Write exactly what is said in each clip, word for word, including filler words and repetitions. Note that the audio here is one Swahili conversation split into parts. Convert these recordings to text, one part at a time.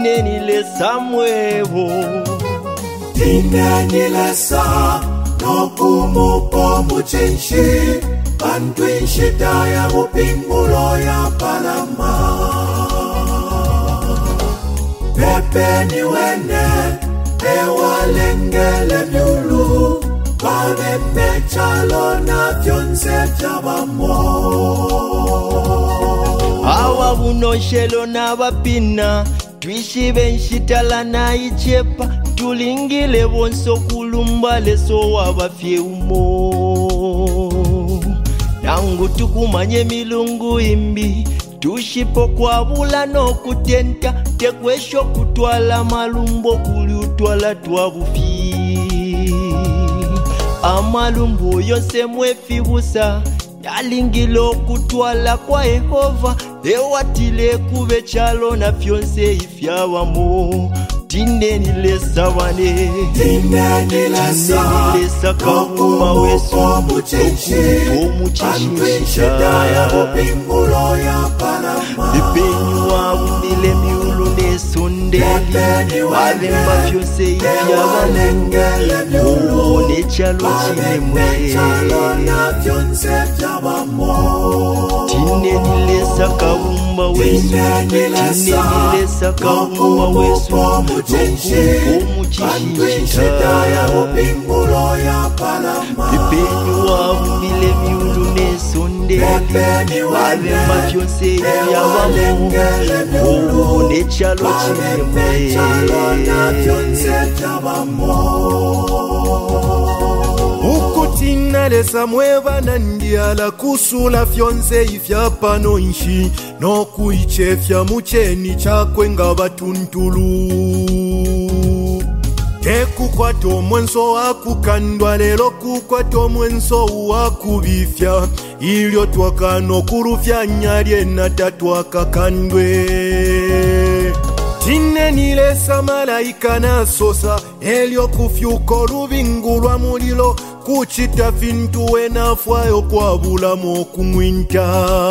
tineni lesa mwevo tineni lesa nokumupo muchinshi bantwinshi daya mupingulo ya palama pepeni wene ewalengele myulu babe mechalo na vyonse vyabamo awa bunoshelo na bapina twishi benshitala na ichepa tulingile bonso kulumba leso wabafye umo nangu tukumanye milungu imbi tushipo kwa bula no kutenta tekwesho kutwala malumbo kuli utwala twabufi amalumbo yose mwefibusa yalingilo kutwala kwa Yehova ewatile kube chalo na fyonse ifyawamo tineni lesa wane tineni lesa kakuma wesu omuchichi bantwinshi daya mupingulo ya palama ipenyu wabumile miulu nesondeli wabemba fyose ifyawamo nechalo chinemwe tineni lesa kakuma wesu tineni lesa kakuma wesu bantwinshi daya mupingulo ya palama ipenyu wabumile miulu nesondeli wabemba fyose ifyawamo nechalo chinemwe ukutina lesa mweva nandiala kusula fyonse ifya pano nshi no kuichefya mucheni chakwe nga batuntulu tekukwato mwenso wakukandwa lelo kukwato mwenso wakubifya ilyo twakano kurufya nyalye natatwakakandwe tineni lesa malaika nasosa elyo kufyuko lubingulwa mulilo kuchita fintu wenafwayo kwa bulamu kumwinta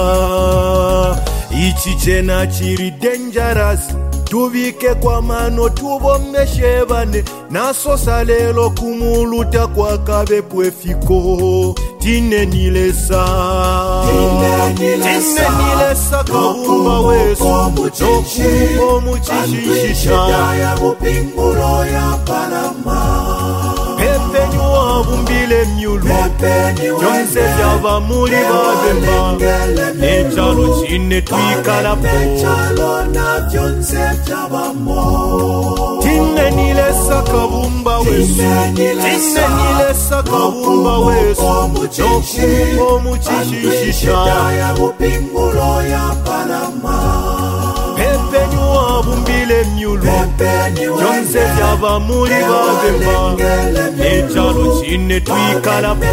ichi chena chiri dangerous tubike kwa mano tubomeshe bane nasosa lelo kumuluta kwa kabe pwefiko tineni lesa tineni lesa kabumba wesu nokumo muchishisha daya mupingulo ya palama pepenyu wabumbile myulu jonse vyaba muli babemba nechalo chine twikalapo tineni lesa kabumba wesu tineni lesa kabumba wesu nokumo muchishisha daya mupingulo ya palama pepenyu wabumbile myulu jonse vyaba muli babemba nechalo chine twikalapo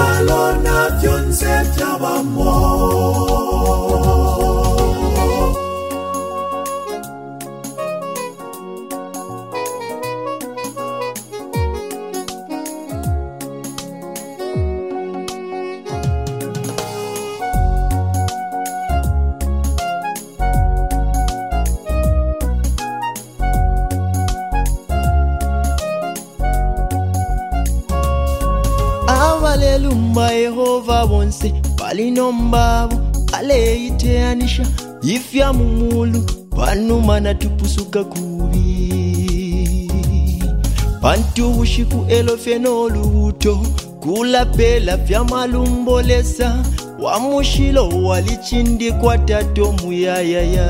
Lumba Yehova bonse balinombabo aleiteanisha ifya mumulu panuma na tupusuka kubi pantu bushiku elofeno lubuto kulapela vya malumbolesa wa mushilo walichindi kwa tato muyayaya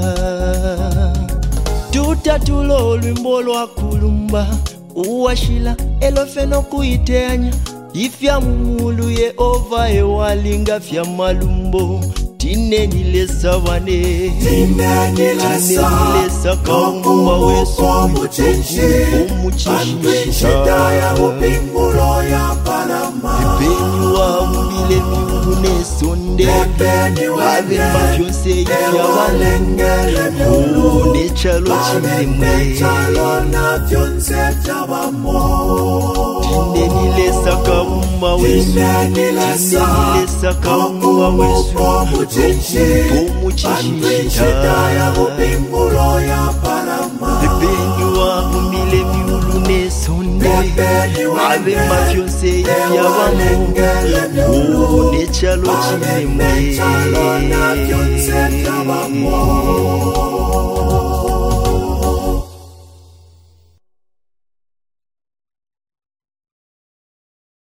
tutatulo olwimbo lwa kulumba uwashila elofeno kuiteanya ifya mumulu Yehova ewalinga fya malumbo tineni lesa wane tineni lesa kaumba wesu bantwinshi daya mupingulo ya palama ipenyu wabumile miulu nesondeli wabemba fyonse ifyawamo nechalo chinemwe tineni lesa kaumba wesu tineni lesa kaumba wesu umuchishisha daya mupingulo ya palama abemba byose ibyabamo n'ekyalo kimwe